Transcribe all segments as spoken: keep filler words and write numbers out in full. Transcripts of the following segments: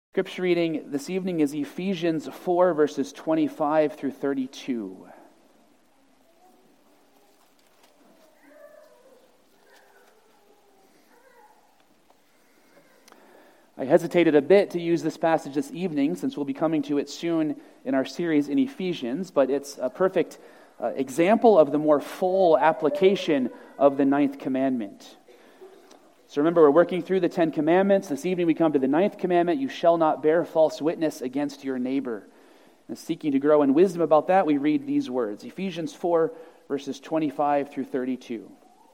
Scripture reading this evening is Ephesians four, verses twenty-five through thirty-two. I hesitated a bit to use this passage this evening since we'll be coming to it soon in our series in Ephesians, but it's a perfect uh, example of the more full application of the ninth commandment. So remember, we're working through the Ten Commandments. This evening we come to the ninth commandment, you shall not bear false witness against your neighbor. And seeking to grow in wisdom about that, we read these words, Ephesians four, verses twenty-five through thirty-two.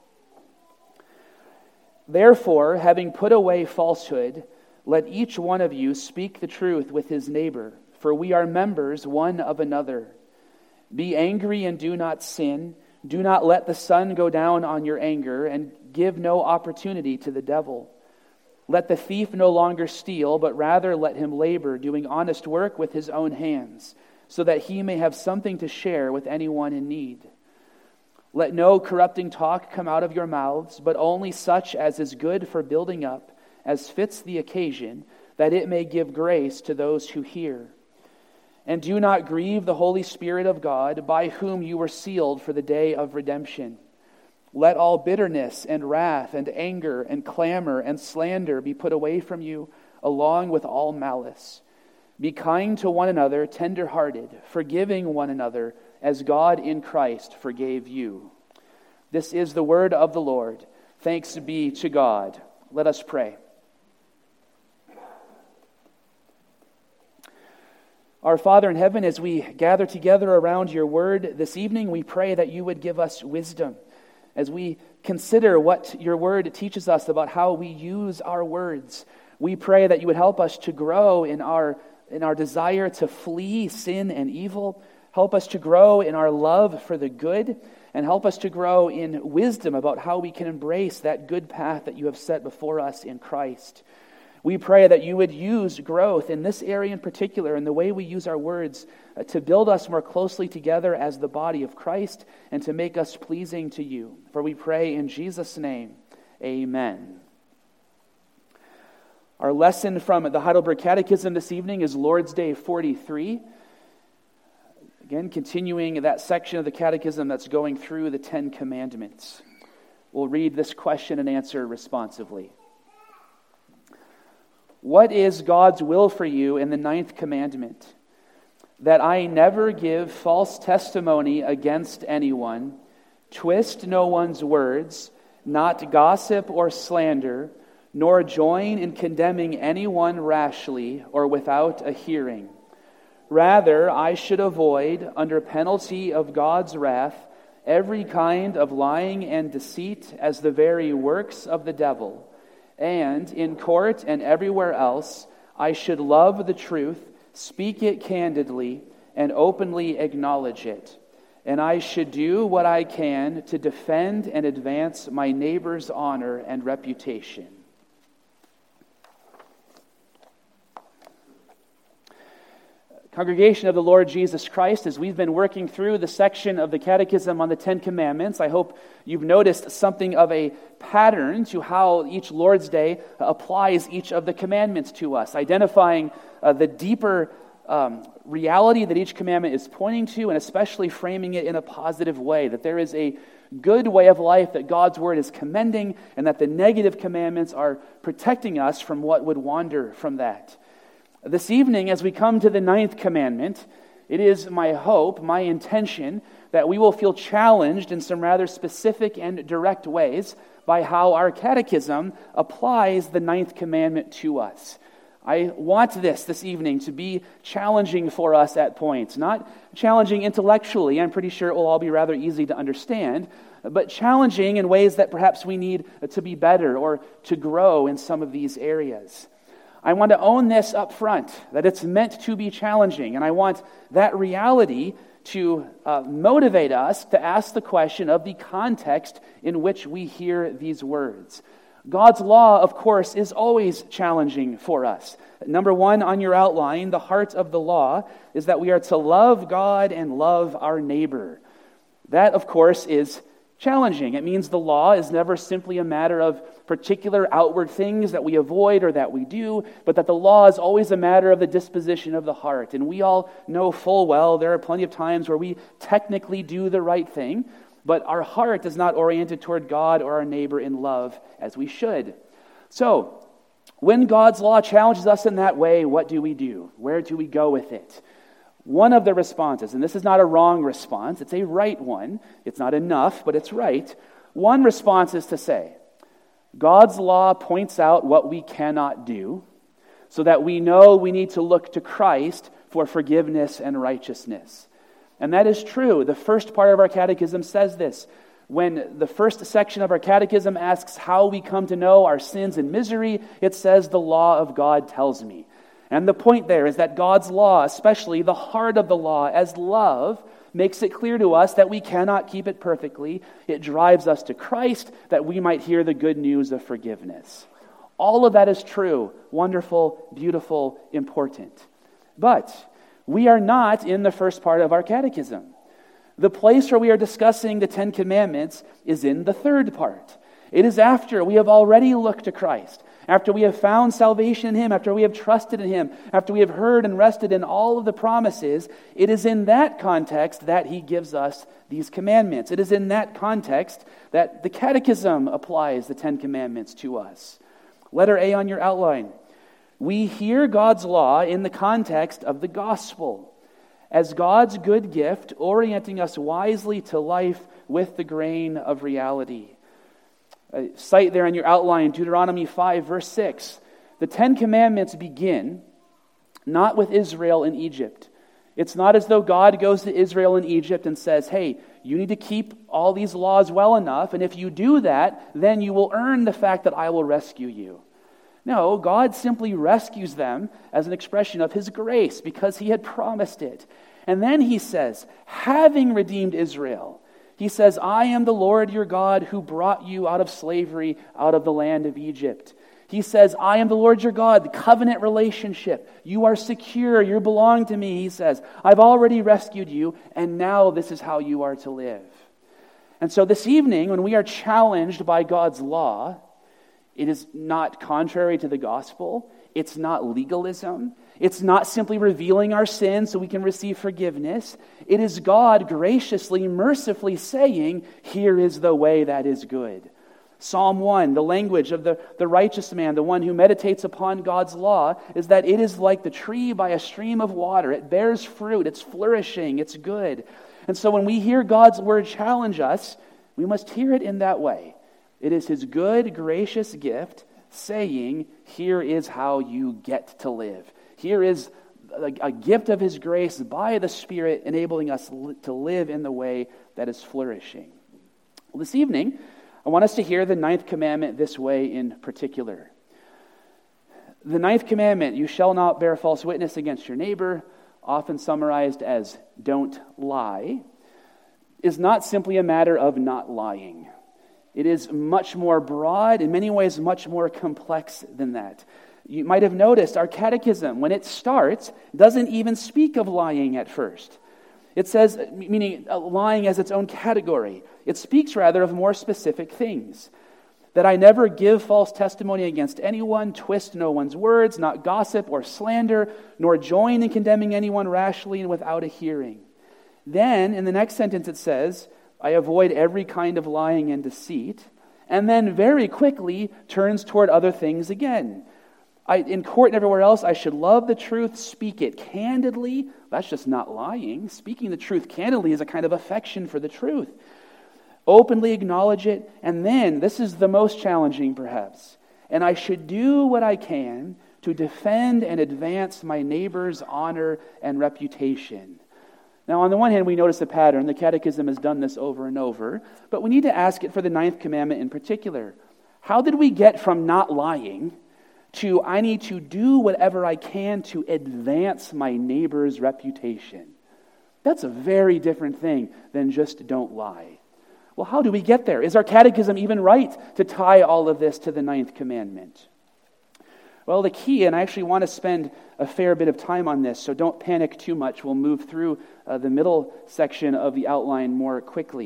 Therefore, having put away falsehood, let each one of you speak the truth with his neighbor, for we are members one of another. Be angry and do not sin. Do not let the sun go down on your anger, and give no opportunity to the devil. Let the thief no longer steal, but rather let him labor, doing honest work with his own hands, so that he may have something to share with anyone in need. Let no corrupting talk come out of your mouths, but only such as is good for building up, as fits the occasion, that it may give grace to those who hear. And do not grieve the Holy Spirit of God, by whom you were sealed for the day of redemption. Let all bitterness and wrath and anger and clamor and slander be put away from you, along with all malice. Be kind to one another, tender-hearted, forgiving one another, as God in Christ forgave you. This is the word of the Lord. Thanks be to God. Let us pray. Our Father in heaven, as we gather together around your word this evening, we pray that you would give us wisdom as we consider what your word teaches us about how we use our words. We pray that you would help us to grow in our, in our desire to flee sin and evil, help us to grow in our love for the good, and help us to grow in wisdom about how we can embrace that good path that you have set before us in Christ. We pray that you would use growth in this area in particular, and the way we use our words, uh, to build us more closely together as the body of Christ and to make us pleasing to you. For we pray in Jesus' name, amen. Our lesson from the Heidelberg Catechism this evening is Lord's Day forty-three. Again, continuing that section of the Catechism that's going through the Ten Commandments. We'll read this question and answer responsively. What is God's will for you in the ninth commandment? That I never give false testimony against anyone, twist no one's words, not gossip or slander, nor join in condemning anyone rashly or without a hearing. Rather, I should avoid, under penalty of God's wrath, every kind of lying and deceit as the very works of the devil. And in court and everywhere else, I should love the truth, speak it candidly, and openly acknowledge it. And I should do what I can to defend and advance my neighbor's honor and reputation. Congregation of the Lord Jesus Christ, as we've been working through the section of the Catechism on the Ten Commandments, I hope you've noticed something of a pattern to how each Lord's Day applies each of the commandments to us, identifying uh, the deeper um, reality that each commandment is pointing to, and especially framing it in a positive way, that there is a good way of life that God's Word is commending, and that the negative commandments are protecting us from what would wander from that. This evening, as we come to the ninth commandment, it is my hope, my intention, that we will feel challenged in some rather specific and direct ways by how our catechism applies the ninth commandment to us. I want this this evening to be challenging for us at points, not challenging intellectually. I'm pretty sure it will all be rather easy to understand, but challenging in ways that perhaps we need to be better or to grow in some of these areas. I want to own this up front, that it's meant to be challenging, and I want that reality to uh, motivate us to ask the question of the context in which we hear these words. God's law, of course, is always challenging for us. Number one on your outline, the heart of the law, is that we are to love God and love our neighbor. That, of course, is challenging. It means the law is never simply a matter of particular outward things that we avoid or that we do, but that the law is always a matter of the disposition of the heart. And we all know full well there are plenty of times where we technically do the right thing, but our heart is not oriented toward God or our neighbor in love as we should. So, when God's law challenges us in that way, what do we do? Where do we go with it? One of the responses, and this is not a wrong response, it's a right one. It's not enough, but it's right. One response is to say, God's law points out what we cannot do, so that we know we need to look to Christ for forgiveness and righteousness. And that is true. The first part of our catechism says this. When the first section of our catechism asks how we come to know our sins and misery, it says, the law of God tells me. And the point there is that God's law, especially the heart of the law as love, makes it clear to us that we cannot keep it perfectly. It drives us to Christ that we might hear the good news of forgiveness. All of that is true, wonderful, beautiful, important. But we are not in the first part of our catechism. The place where we are discussing the Ten Commandments is in the third part. It is after we have already looked to Christ, after we have found salvation in Him, after we have trusted in Him, after we have heard and rested in all of the promises. It is in that context that He gives us these commandments. It is in that context that the Catechism applies the Ten Commandments to us. Letter A on your outline. We hear God's law in the context of the gospel, as God's good gift, orienting us wisely to life with the grain of reality. Uh, cite there in your outline, Deuteronomy five, verse six. The Ten Commandments begin not with Israel in Egypt. It's not as though God goes to Israel in Egypt and says, hey, you need to keep all these laws well enough, and if you do that, then you will earn the fact that I will rescue you. No, God simply rescues them as an expression of His grace because He had promised it. And then He says, having redeemed Israel, He says, I am the Lord your God who brought you out of slavery, out of the land of Egypt. He says, I am the Lord your God, the covenant relationship. You are secure, you belong to me, He says. I've already rescued you, and now this is how you are to live. And so this evening, when we are challenged by God's law, it is not contrary to the gospel. It's not legalism. It's not simply revealing our sins so we can receive forgiveness. It is God graciously, mercifully saying, here is the way that is good. Psalm one, the language of the, the righteous man, the one who meditates upon God's law, is that it is like the tree by a stream of water. It bears fruit. It's flourishing. It's good. And so when we hear God's word challenge us, we must hear it in that way. It is His good, gracious gift saying, here is how you get to live. Here is a, a gift of His grace by the Spirit enabling us li- to live in the way that is flourishing. Well, this evening, I want us to hear the ninth commandment this way in particular. The ninth commandment, you shall not bear false witness against your neighbor, often summarized as don't lie, is not simply a matter of not lying. It is much more broad, in many ways much more complex than that. You might have noticed our catechism, when it starts, doesn't even speak of lying at first. It says, meaning lying as its own category. It speaks rather of more specific things. That I never give false testimony against anyone, twist no one's words, not gossip or slander, nor join in condemning anyone rashly and without a hearing. Then, in the next sentence it says, I avoid every kind of lying and deceit, and then very quickly turns toward other things again. I, in court and everywhere else, I should love the truth, speak it candidly. That's just not lying. Speaking the truth candidly is a kind of affection for the truth. Openly acknowledge it, and then, this is the most challenging perhaps, and I should do what I can to defend and advance my neighbor's honor and reputation. Now, on the one hand, we notice a pattern. The Catechism has done this over and over. But we need to ask it for the ninth commandment in particular. How did we get from not lying to I need to do whatever I can to advance my neighbor's reputation? That's a very different thing than just don't lie. Well, how do we get there? Is our catechism even right to tie all of this to the ninth commandment? Well, the key, and I actually want to spend a fair bit of time on this, so don't panic too much. We'll move through uh, the middle section of the outline more quickly.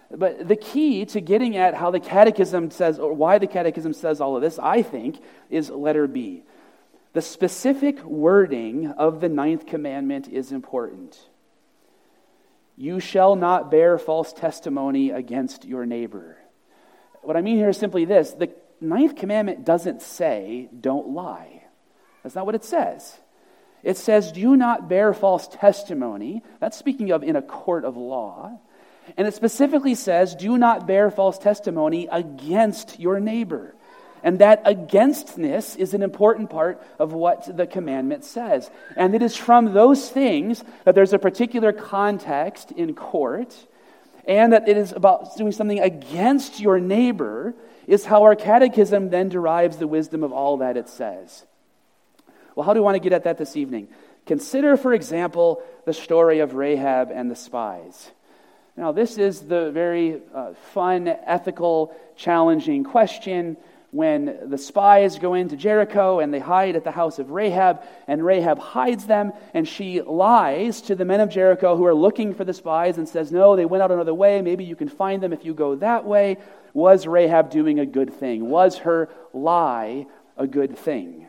But the key to getting at how the Catechism says, or why the Catechism says all of this, I think, is letter B. The specific wording of the ninth commandment is important. You shall not bear false testimony against your neighbor. What I mean here is simply this. The ninth commandment doesn't say, don't lie. That's not what it says. It says, do not bear false testimony. That's speaking of in a court of law. And it specifically says, do not bear false testimony against your neighbor. And that againstness is an important part of what the commandment says. And it is from those things that there's a particular context in court, and that it is about doing something against your neighbor, is how our catechism then derives the wisdom of all that it says. Well, how do we want to get at that this evening? Consider, for example, the story of Rahab and the spies. Now, this is the very uh, fun, ethical, challenging question when the spies go into Jericho and they hide at the house of Rahab, and Rahab hides them, and she lies to the men of Jericho who are looking for the spies and says, no, they went out another way, maybe you can find them if you go that way. Was Rahab doing a good thing? Was her lie a good thing?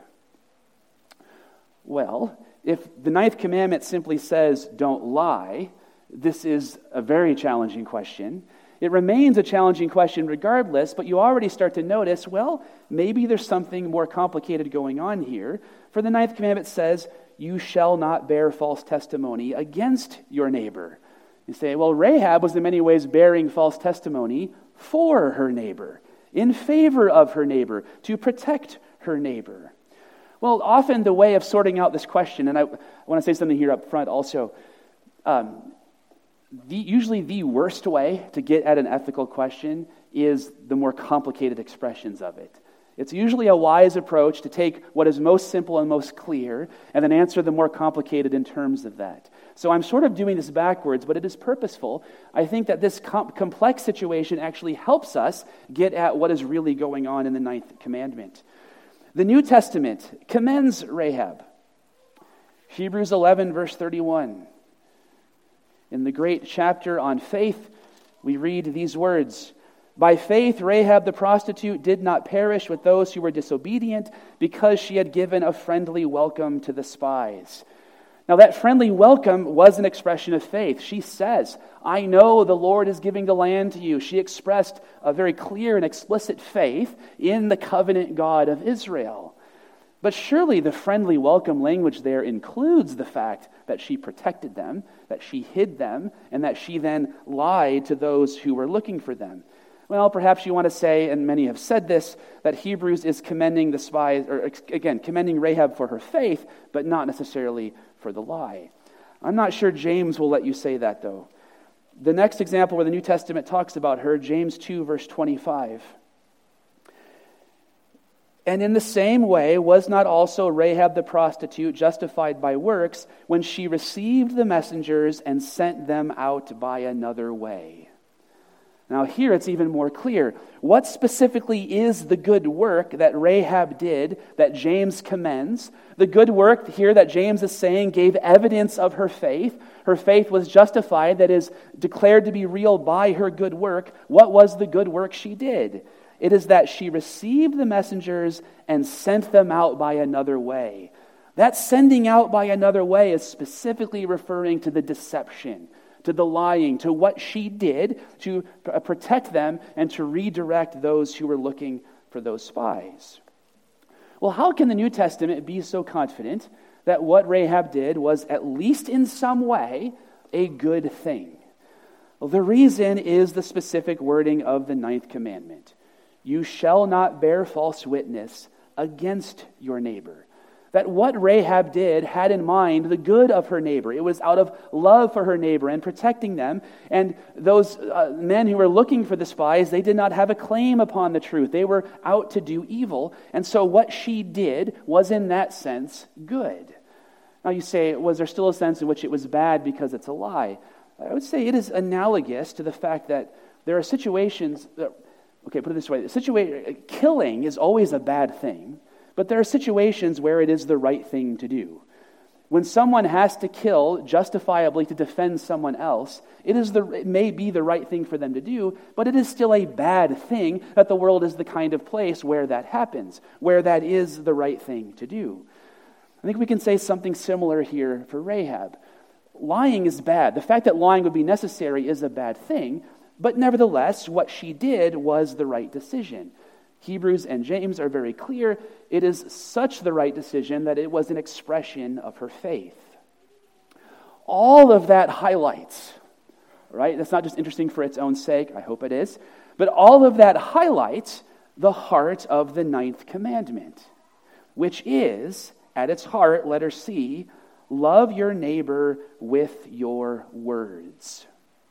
Well, if the ninth commandment simply says, don't lie, this is a very challenging question. It remains a challenging question regardless, but you already start to notice, well, maybe there's something more complicated going on here. For the ninth commandment says, you shall not bear false testimony against your neighbor. You say, well, Rahab was in many ways bearing false testimony for her neighbor, in favor of her neighbor, to protect her neighbor. Well, often the way of sorting out this question, and I, I want to say something here up front also, um, The, usually the worst way to get at an ethical question is the more complicated expressions of it. It's usually a wise approach to take what is most simple and most clear and then answer the more complicated in terms of that. So I'm sort of doing this backwards, but it is purposeful. I think that this com- complex situation actually helps us get at what is really going on in the ninth commandment. The New Testament commends Rahab. Hebrews eleven, verse thirty-one. In the great chapter on faith, we read these words, by faith Rahab the prostitute did not perish with those who were disobedient because she had given a friendly welcome to the spies. Now that friendly welcome was an expression of faith. She says, I know the Lord is giving the land to you. She expressed a very clear and explicit faith in the covenant God of Israel. But surely the friendly welcome language there includes the fact that she protected them, that she hid them, and that she then lied to those who were looking for them. Well, perhaps you want to say, and many have said this, that Hebrews is commending the spies, or again, commending Rahab for her faith, but not necessarily for the lie. I'm not sure James will let you say that, though. The next example where the New Testament talks about her, James two, verse twenty-five. And in the same way, was not also Rahab the prostitute justified by works when she received the messengers and sent them out by another way? Now here it's even more clear. What specifically is the good work that Rahab did that James commends? The good work here that James is saying gave evidence of her faith. Her faith was justified, that is, declared to be real by her good work. What was the good work she did? It is that she received the messengers and sent them out by another way. That sending out by another way is specifically referring to the deception, to the lying, to what she did to protect them and to redirect those who were looking for those spies. Well, how can the New Testament be so confident that what Rahab did was, at least in some way, a good thing? Well, the reason is the specific wording of the ninth commandment. You shall not bear false witness against your neighbor. That what Rahab did had in mind the good of her neighbor. It was out of love for her neighbor and protecting them. And those uh, men who were looking for the spies, they did not have a claim upon the truth. They were out to do evil. And so what she did was in that sense good. Now you say, was there still a sense in which it was bad because it's a lie? I would say it is analogous to the fact that there are situations that, okay, put it this way, situa- killing is always a bad thing. But there are situations where it is the right thing to do. When someone has to kill justifiably to defend someone else, it is the it may be the right thing for them to do, but it is still a bad thing that the world is the kind of place where that happens, where that is the right thing to do. I think we can say something similar here for Rahab. Lying is bad. The fact that lying would be necessary is a bad thing, but nevertheless, what she did was the right decision. Hebrews and James are very clear. It is such the right decision that it was an expression of her faith. All of that highlights, right? That's not just interesting for its own sake. I hope it is. But all of that highlights the heart of the ninth commandment, which is, at its heart, letter C, love your neighbor with your words.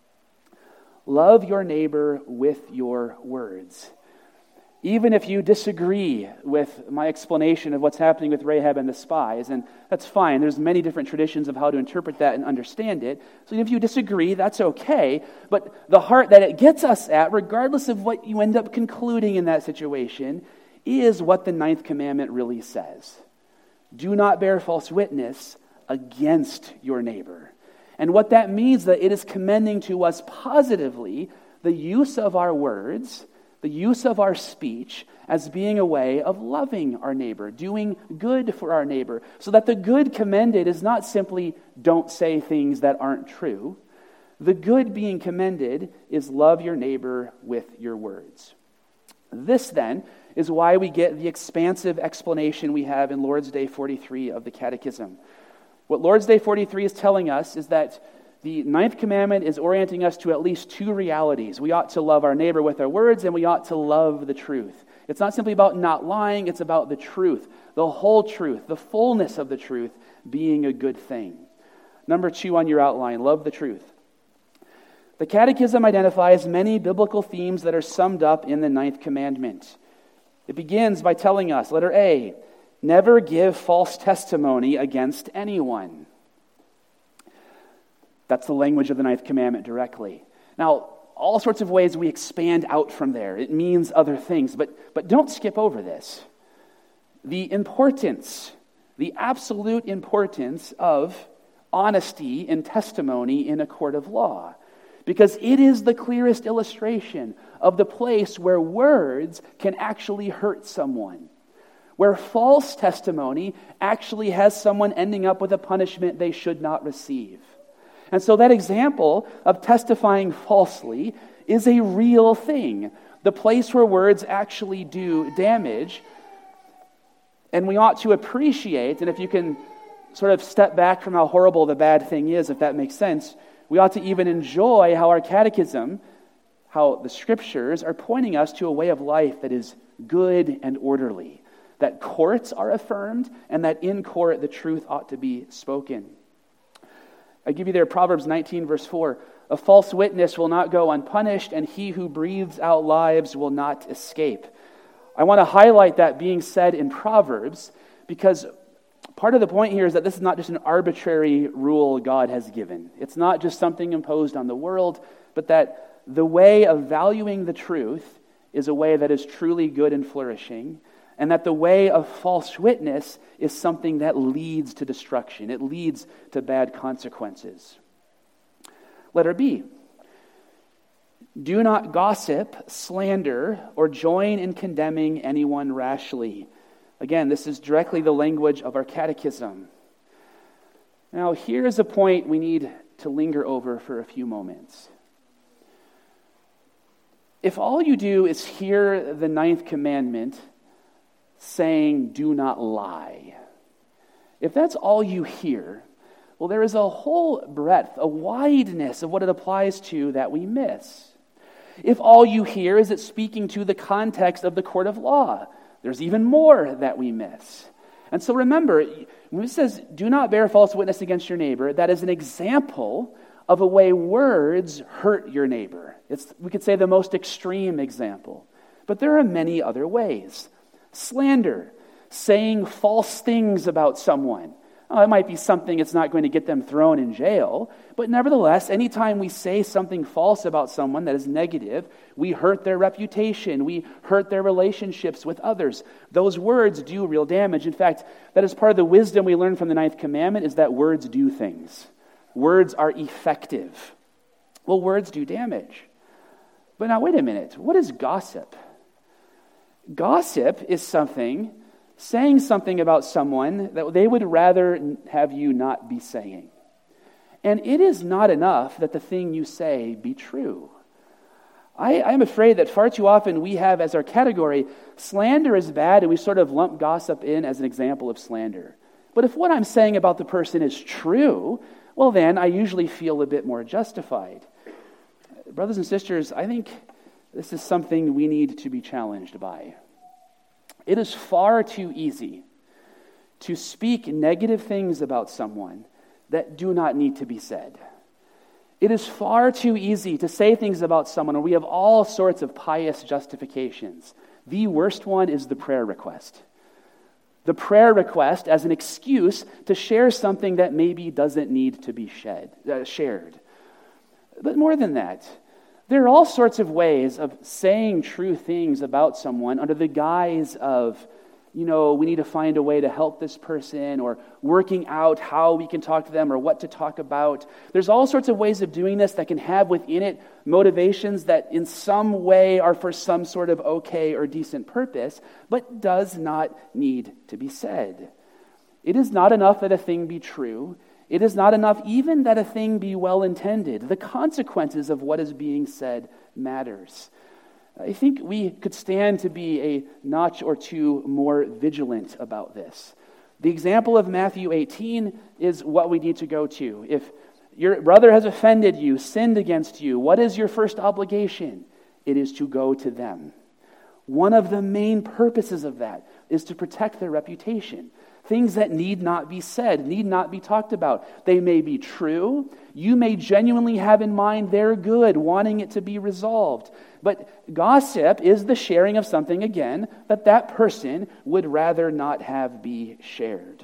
Love your neighbor with your words. Even if you disagree with my explanation of what's happening with Rahab and the spies, and that's fine. There's many different traditions of how to interpret that and understand it. So if you disagree, that's okay. But the heart that it gets us at, regardless of what you end up concluding in that situation, is what the ninth commandment really says. Do not bear false witness against your neighbor. And what that means, that it is commending to us positively the use of our words, the use of our speech as being a way of loving our neighbor, doing good for our neighbor, so that the good commended is not simply don't say things that aren't true. The good being commended is love your neighbor with your words. This, then, is why we get the expansive explanation we have in Lord's Day forty-three of the Catechism. What Lord's Day forty-three is telling us is that the ninth commandment is orienting us to at least two realities. We ought to love our neighbor with our words, and we ought to love the truth. It's not simply about not lying, it's about the truth, the whole truth, the fullness of the truth being a good thing. Number two on your outline, love the truth. The Catechism identifies many biblical themes that are summed up in the ninth commandment. It begins by telling us, letter A, never give false testimony against anyone. That's the language of the ninth commandment directly. Now, all sorts of ways we expand out from there. It means other things, but, but don't skip over this. The importance, the absolute importance of honesty and testimony in a court of law. Because it is the clearest illustration of the place where words can actually hurt someone. Where false testimony actually has someone ending up with a punishment they should not receive. And so that example of testifying falsely is a real thing. The place where words actually do damage. And we ought to appreciate, and if you can sort of step back from how horrible the bad thing is, if that makes sense, we ought to even enjoy how our catechism, how the scriptures are pointing us to a way of life that is good and orderly. That courts are affirmed, and that in court the truth ought to be spoken. I give you there Proverbs nineteen, verse four. A false witness will not go unpunished, and he who breathes out lies will not escape. I want to highlight that being said in Proverbs, because part of the point here is that this is not just an arbitrary rule God has given. It's not just something imposed on the world, but that the way of valuing the truth is a way that is truly good and flourishing, and that the way of false witness is something that leads to destruction. It leads to bad consequences. Letter B. Do not gossip, slander, or join in condemning anyone rashly. Again, this is directly the language of our catechism. Now, here's a point we need to linger over for a few moments. If all you do is hear the ninth commandment saying, do not lie, if that's all you hear, well, there is a whole breadth, a wideness of what it applies to that we miss. If all you hear is it speaking to the context of the court of law, there's even more that we miss. And so remember, when it says, do not bear false witness against your neighbor, that is an example of a way words hurt your neighbor. It's, we could say, the most extreme example. But there are many other ways. Slander, saying false things about someone. Oh, it might be something it's not going to get them thrown in jail, but nevertheless, anytime we say something false about someone that is negative, we hurt their reputation, we hurt their relationships with others. Those words do real damage. In fact, that is part of the wisdom we learn from the ninth commandment, is that words do things. Words are effective. Well, words do damage. But now, wait a minute. What is gossip? Gossip is something, saying something about someone that they would rather have you not be saying. And it is not enough that the thing you say be true. I, I'm afraid that far too often we have as our category, slander is bad, and we sort of lump gossip in as an example of slander. But if what I'm saying about the person is true, well then I usually feel a bit more justified. Brothers and sisters, I think this is something we need to be challenged by. It is far too easy to speak negative things about someone that do not need to be said. It is far too easy to say things about someone where we have all sorts of pious justifications. The worst one is the prayer request. The prayer request as an excuse to share something that maybe doesn't need to be shed, uh, shared. But more than that, there are all sorts of ways of saying true things about someone under the guise of, you know, we need to find a way to help this person, or working out how we can talk to them or what to talk about. There's all sorts of ways of doing this that can have within it motivations that in some way are for some sort of okay or decent purpose, but does not need to be said. It is not enough that a thing be true. It is not enough even that a thing be well-intended. The consequences of what is being said matters. I think we could stand to be a notch or two more vigilant about this. The example of Matthew eighteen is what we need to go to. If your brother has offended you, sinned against you, what is your first obligation? It is to go to them. One of the main purposes of that is to protect their reputation. Things that need not be said, need not be talked about. They may be true. You may genuinely have in mind their good, wanting it to be resolved. But gossip is the sharing of something, again, that that person would rather not have be shared.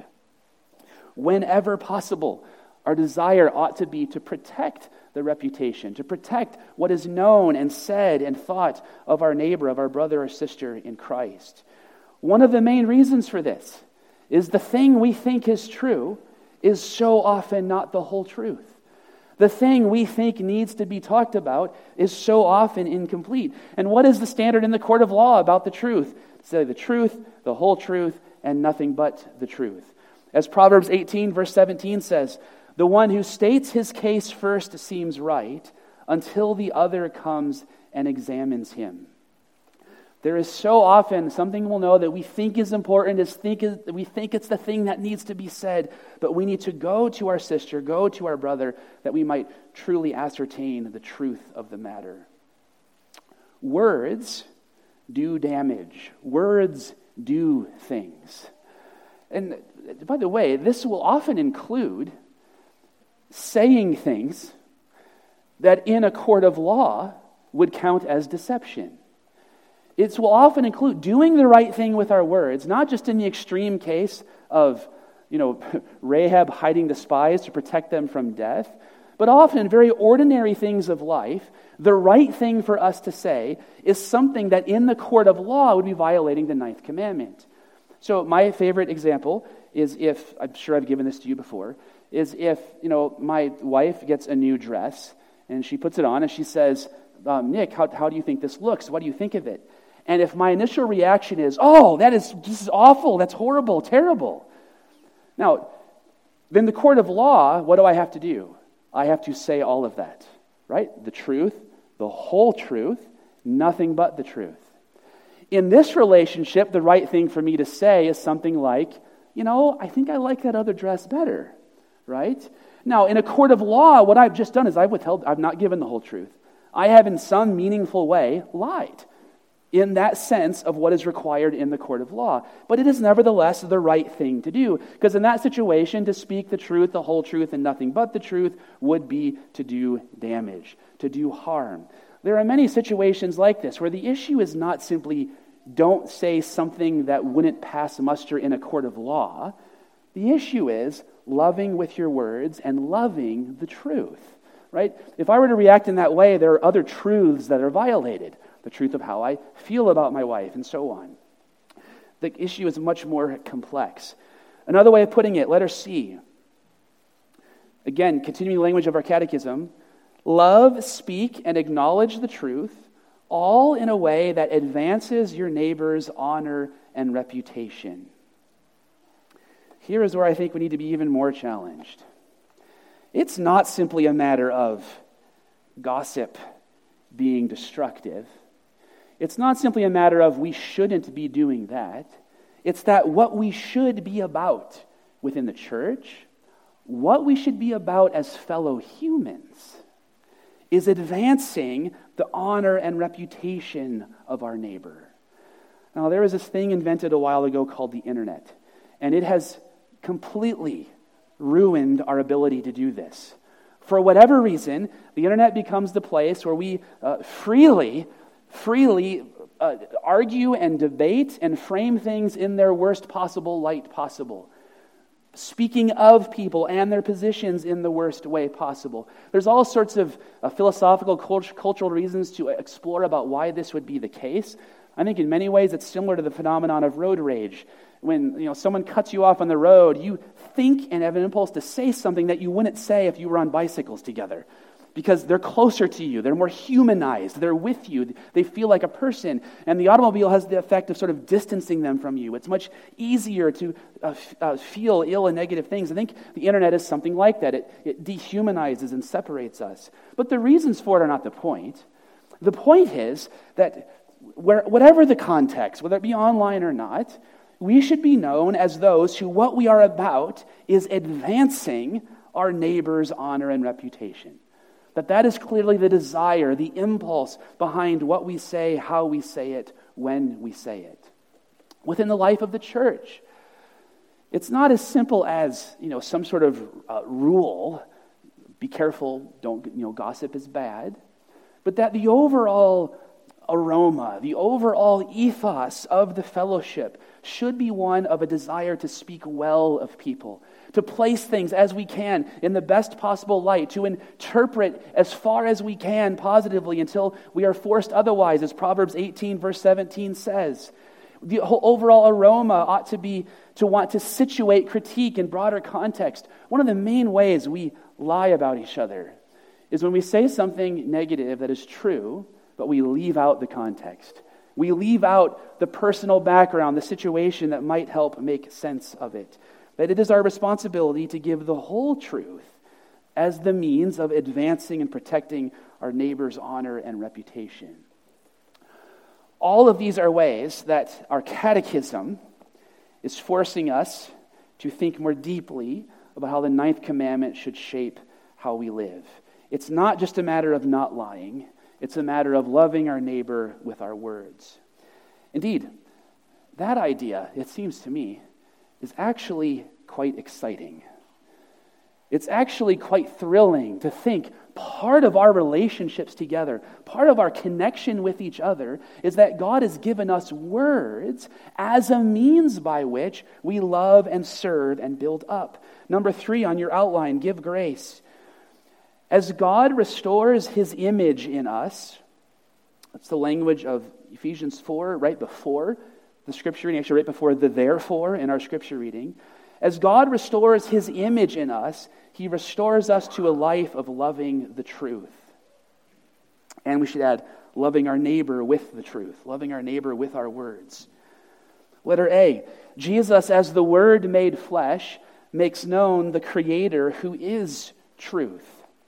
Whenever possible, our desire ought to be to protect the reputation, to protect what is known and said and thought of our neighbor, of our brother or sister in Christ. One of the main reasons for this is the thing we think is true is so often not the whole truth. The thing we think needs to be talked about is so often incomplete. And what is the standard in the court of law about the truth? Say the truth, the whole truth, and nothing but the truth. As Proverbs eighteen verse seventeen says, the one who states his case first seems right until the other comes and examines him. There is so often something we'll know that we think is important, is think is, we think it's the thing that needs to be said, but we need to go to our sister, go to our brother, that we might truly ascertain the truth of the matter. Words do damage. Words do things. And by the way, this will often include saying things that in a court of law would count as deception. It will often include doing the right thing with our words, not just in the extreme case of, you know, Rahab hiding the spies to protect them from death, but often in very ordinary things of life, the right thing for us to say is something that in the court of law would be violating the ninth commandment. So my favorite example is if, I'm sure I've given this to you before, is if, you know, my wife gets a new dress and she puts it on and she says, um, Nick, how, how do you think this looks? What do you think of it? And if my initial reaction is, oh, that is this is awful, that's horrible, terrible. Now, then the court of law, what do I have to do? I have to say all of that, right? The truth, the whole truth, nothing but the truth. In this relationship, the right thing for me to say is something like, you know, I think I like that other dress better, right? Now, in a court of law, what I've just done is I've withheld, I've not given the whole truth. I have in some meaningful way lied in that sense of what is required in the court of law. But it is nevertheless the right thing to do, because in that situation, to speak the truth, the whole truth, and nothing but the truth would be to do damage, to do harm. There are many situations like this where the issue is not simply don't say something that wouldn't pass muster in a court of law. The issue is loving with your words and loving the truth, right? If I were to react in that way, there are other truths that are violated. The truth of how I feel about my wife and so on. The issue is much more complex. Another way of putting it, letter C. Again, continuing the language of our catechism. Love, speak, and acknowledge the truth, all in a way that advances your neighbor's honor and reputation. Here is where I think we need to be even more challenged. It's not simply a matter of gossip being destructive. It's not simply a matter of we shouldn't be doing that. It's that what we should be about within the church, what we should be about as fellow humans, is advancing the honor and reputation of our neighbor. Now, there was this thing invented a while ago called the internet, and it has completely ruined our ability to do this. For whatever reason, the internet becomes the place where we uh, freely, freely uh, argue and debate and frame things in their worst possible light possible. Speaking of people and their positions in the worst way possible. There's all sorts of uh, philosophical, cult- cultural reasons to explore about why this would be the case. I think in many ways it's similar to the phenomenon of road rage. When you know someone cuts you off on the road, you think and have an impulse to say something that you wouldn't say if you were on bicycles together. Because they're closer to you, they're more humanized, they're with you, they feel like a person. And the automobile has the effect of sort of distancing them from you. It's much easier to uh, f- uh, feel ill and negative things. I think the internet is something like that. It, it dehumanizes and separates us. But the reasons for it are not the point. The point is that where, whatever the context, whether it be online or not, we should be known as those who what we are about is advancing our neighbor's honor and reputation. That that is clearly the desire, the impulse behind what we say, how we say it, when we say it. Within the life of the church, it's not as simple as, you know, some sort of uh, rule. Be careful, don't, you know, gossip is bad. But that the overall aroma, the overall ethos of the fellowship should be one of a desire to speak well of people, to place things as we can in the best possible light, to interpret as far as we can positively until we are forced otherwise, as Proverbs eighteen verse seventeen says. The whole overall aroma ought to be to want to situate critique in broader context. One of the main ways we lie about each other is when we say something negative that is true, but we leave out the context. We leave out the personal background, the situation that might help make sense of it. That it is our responsibility to give the whole truth as the means of advancing and protecting our neighbor's honor and reputation. All of these are ways that our catechism is forcing us to think more deeply about how the ninth commandment should shape how we live. It's not just a matter of not lying. It's a matter of loving our neighbor with our words. Indeed, that idea, it seems to me, is actually quite exciting. It's actually quite thrilling to think part of our relationships together, part of our connection with each other, is that God has given us words as a means by which we love and serve and build up. Number three on your outline, give grace. As God restores his image in us, that's the language of Ephesians four, right before the scripture reading, actually right before the therefore in our scripture reading. As God restores his image in us, he restores us to a life of loving the truth. And we should add, loving our neighbor with the truth, loving our neighbor with our words. Letter A, Jesus as the Word made flesh makes known the Creator who is truth.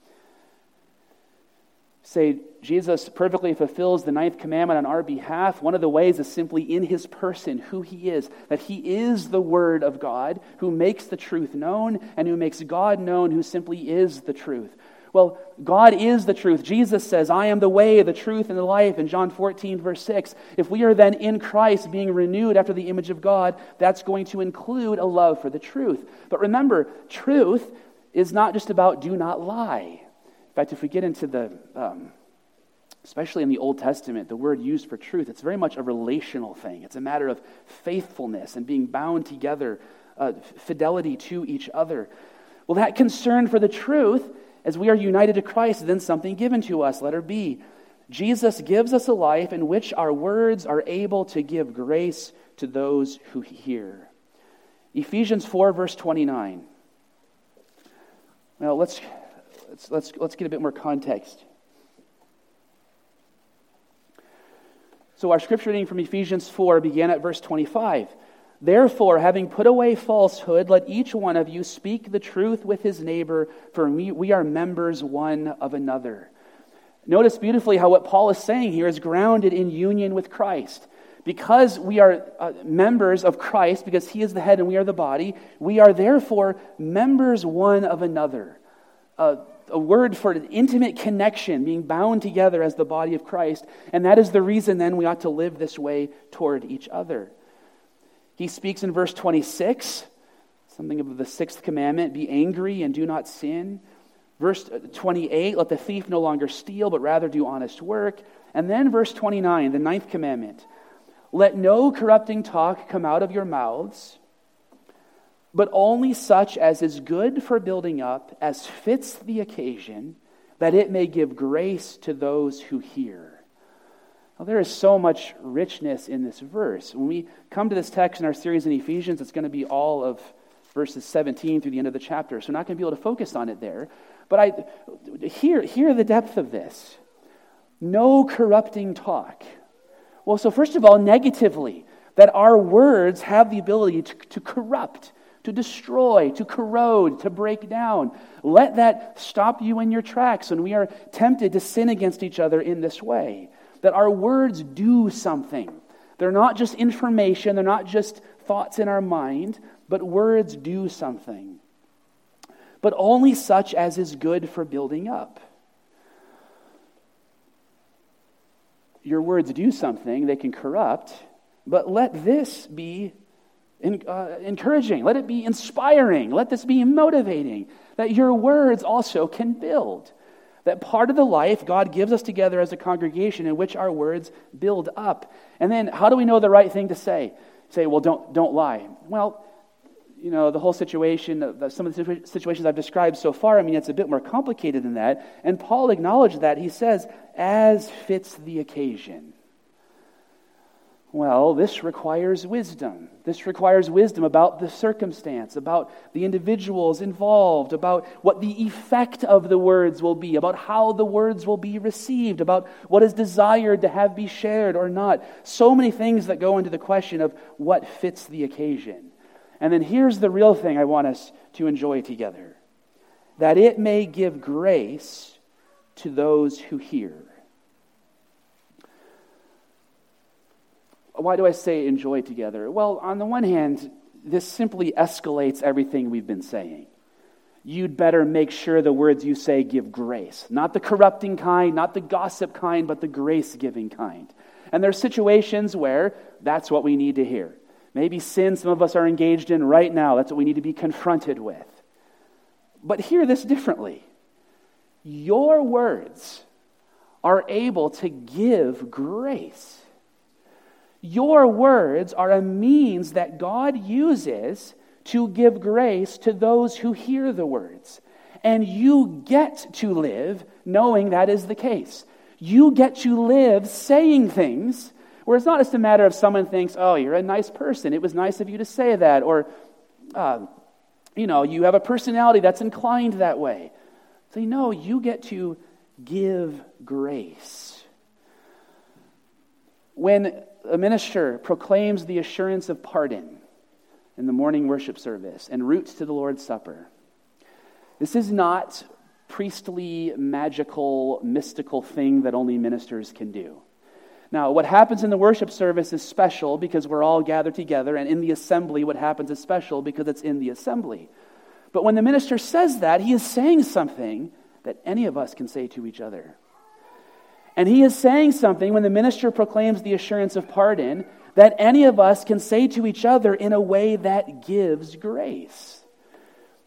Say, Jesus perfectly fulfills the ninth commandment on our behalf. One of the ways is simply in his person, who he is, that he is the Word of God, who makes the truth known, and who makes God known, who simply is the truth. Well, God is the truth. Jesus says, I am the way, the truth, and the life, in John fourteen, verse six. If we are then in Christ, being renewed after the image of God, that's going to include a love for the truth. But remember, truth is not just about do not lie. In fact, if we get into the, um, especially in the Old Testament, the word used for truth, it's very much a relational thing. It's a matter of faithfulness and being bound together uh, fidelity to each other. Well, that concern for the truth, as we are united to Christ, is then something given to us. Letter B. Jesus gives us a life in which our words are able to give grace to those who hear. Ephesians four, verse twenty-nine. Well, let's let's let's let's get a bit more context. So our scripture reading from Ephesians four began at verse twenty-five. Therefore, having put away falsehood, let each one of you speak the truth with his neighbor, for we, we are members one of another. Notice beautifully how what Paul is saying here is grounded in union with Christ. Because we are uh, members of Christ, because he is the head and we are the body, we are therefore members one of another. Uh, a word for an intimate connection, being bound together as the body of Christ. And that is the reason then we ought to live this way toward each other. He speaks in verse twenty-six, something of the sixth commandment, be angry and do not sin. Verse twenty-eight, let the thief no longer steal, but rather do honest work. And then verse twenty-nine, the ninth commandment, let no corrupting talk come out of your mouths, but only such as is good for building up, as fits the occasion, that it may give grace to those who hear. Well, there is so much richness in this verse. When we come to this text in our series in Ephesians, it's going to be all of verses seventeen through the end of the chapter, so we're not going to be able to focus on it there. But I hear, hear the depth of this. No corrupting talk. Well, so first of all, negatively, that our words have the ability to, to corrupt, to destroy, to corrode, to break down. Let that stop you in your tracks when we are tempted to sin against each other in this way. That our words do something. They're not just information, they're not just thoughts in our mind, but words do something. But only such as is good for building up. Your words do something, they can corrupt, but let this be in, uh, encouraging. Let it be inspiring. Let this be motivating. That your words also can build. That part of the life God gives us together as a congregation in which our words build up. And then how do we know the right thing to say? Say, well, don't don't lie. Well, you know, the whole situation, some of the situations I've described so far, I mean, it's a bit more complicated than that. And Paul acknowledged that. He says, as fits the occasion. Well, this requires wisdom. This requires wisdom about the circumstance, about the individuals involved, about what the effect of the words will be, about how the words will be received, about what is desired to have be shared or not. So many things that go into the question of what fits the occasion. And then here's the real thing I want us to enjoy together. That it may give grace to those who hear. Why do I say enjoy together? Well, on the one hand, this simply escalates everything we've been saying. You'd better make sure the words you say give grace. Not the corrupting kind, not the gossip kind, but the grace-giving kind. And there are situations where that's what we need to hear. Maybe sin some of us are engaged in right now. That's what we need to be confronted with. But hear this differently. Your words are able to give grace. Your words are a means that God uses to give grace to those who hear the words. And you get to live knowing that is the case. You get to live saying things where it's not just a matter of someone thinks, oh, you're a nice person. It was nice of you to say that. Or, uh, you know, you have a personality that's inclined that way. So, no, you get to give grace. When a minister proclaims the assurance of pardon in the morning worship service en route to the Lord's Supper, this is not priestly, magical, mystical thing that only ministers can do. Now, what happens in the worship service is special because we're all gathered together, and in the assembly, what happens is special because it's in the assembly. But when the minister says that, he is saying something that any of us can say to each other. And he is saying something when the minister proclaims the assurance of pardon that any of us can say to each other in a way that gives grace.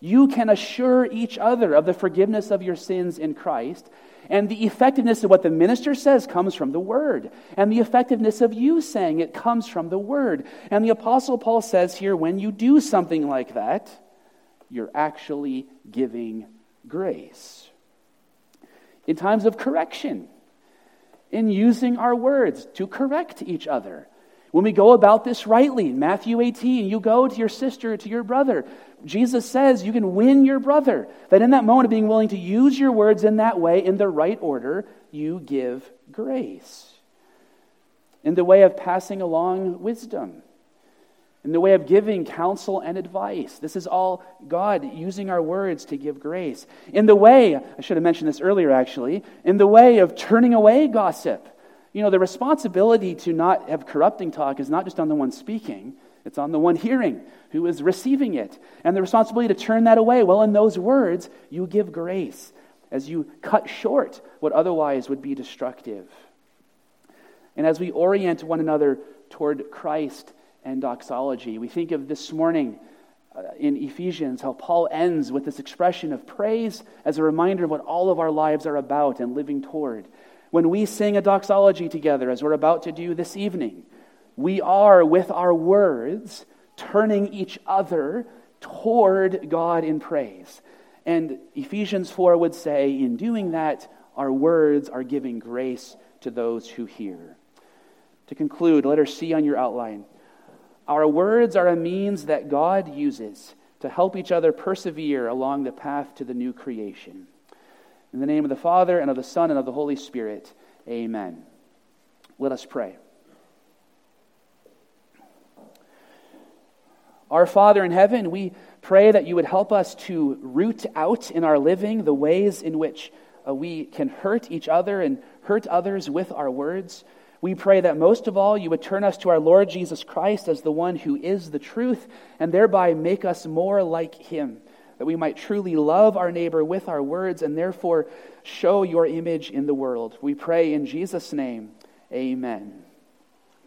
You can assure each other of the forgiveness of your sins in Christ. And the effectiveness of what the minister says comes from the Word. And the effectiveness of you saying it comes from the Word. And the Apostle Paul says here, when you do something like that, you're actually giving grace. In times of correction, in using our words to correct each other. When we go about this rightly, in Matthew eighteen, you go to your sister, to your brother. Jesus says you can win your brother. That in that moment of being willing to use your words in that way, in the right order, you give grace. In the way of passing along wisdom. In the way of giving counsel and advice. This is all God using our words to give grace. In the way, I should have mentioned this earlier actually, in the way of turning away gossip. You know, the responsibility to not have corrupting talk is not just on the one speaking, it's on the one hearing, who is receiving it. And the responsibility to turn that away, well, in those words, you give grace as you cut short what otherwise would be destructive. And as we orient one another toward Christ and doxology, we think of this morning uh, in Ephesians, how Paul ends with this expression of praise as a reminder of what all of our lives are about and living toward. When we sing a doxology together, as we're about to do this evening, we are, with our words, turning each other toward God in praise. And Ephesians four would say, in doing that, our words are giving grace to those who hear. To conclude, letter C on your outline. Our words are a means that God uses to help each other persevere along the path to the new creation. In the name of the Father, and of the Son, and of the Holy Spirit, amen. Let us pray. Our Father in heaven, we pray that you would help us to root out in our living the ways in which uh, we can hurt each other and hurt others with our words. We pray that most of all you would turn us to our Lord Jesus Christ as the one who is the truth, and thereby make us more like him, that we might truly love our neighbor with our words and therefore show your image in the world. We pray in Jesus' name, amen.